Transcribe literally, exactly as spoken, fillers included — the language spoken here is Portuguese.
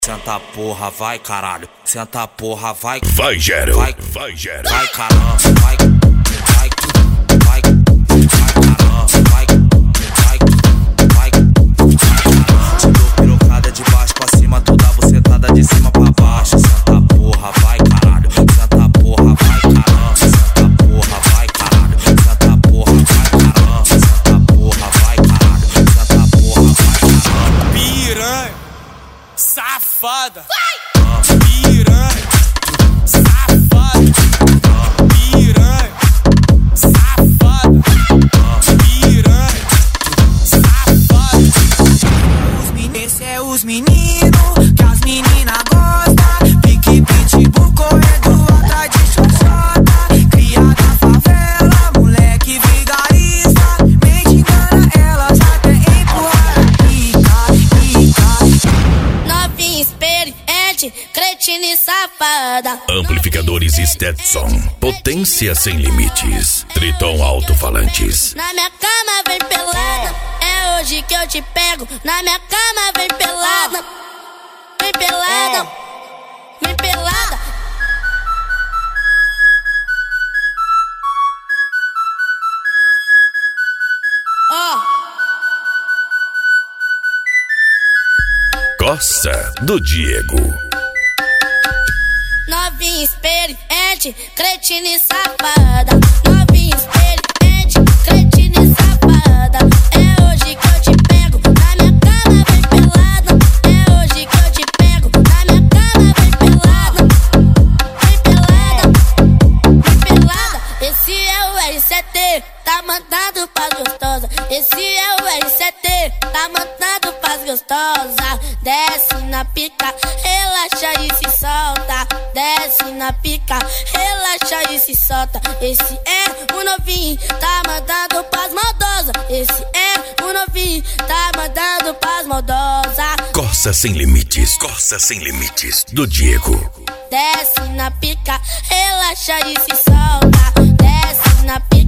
Senta porra, vai caralho. Senta porra, vai. Vai, Gero. Vai, vai, Gero. Vai caramba, vai. Vai, vai. Vai caramba, vai. Vai, vai. Te dou pirocada de baixo pra cima, toda bucetada de cima pra baixo. Senta porra, vai caralho. Senta porra, vai caramba. Senta porra, vai caralho. Senta porra, vai caramba. Senta porra, vai caralho. Senta porra, vai caramba. Piranha, safada. Piranha, safada. Piranha, safada. Piranha, safada. Os meninos, esse é os meninos que as meninas gostam. Pique, pitbull, correndo atrás de xoxota. Cria da favela, moleque vigarista. Mente engana elas até empurrar a pica, pica. Novinha experiente, cretina e safada. Amplificadores Stetson. Potência sem limites. Triton alto-falantes. Na minha cama vem pelada, é hoje que eu te pego. Na minha cama vem pelada, vem pelada, vem pelada. Ó, Coça do Diego. novinha experiente, cretina e safada. Novinha experiente, cretina e safada. É hoje que eu te pego, na minha cama vem pelada. É hoje que eu te pego, na minha cama vem pelada. Vem pelada, vem pelada. Esse é o R C T, tá mandando pras gostosa. Esse é o R C T, tá mandando pras gostosa. Desce na pica, relaxa e se solta. Desce na pica, relaxa e se solta. Esse é o novinho, tá mandando pras maldosas. Esse é o novinho, tá mandando pras maldosas. Coça sem limites. Coça sem limites. Do Diego. Desce na pica, relaxa e se solta. Desce na pica.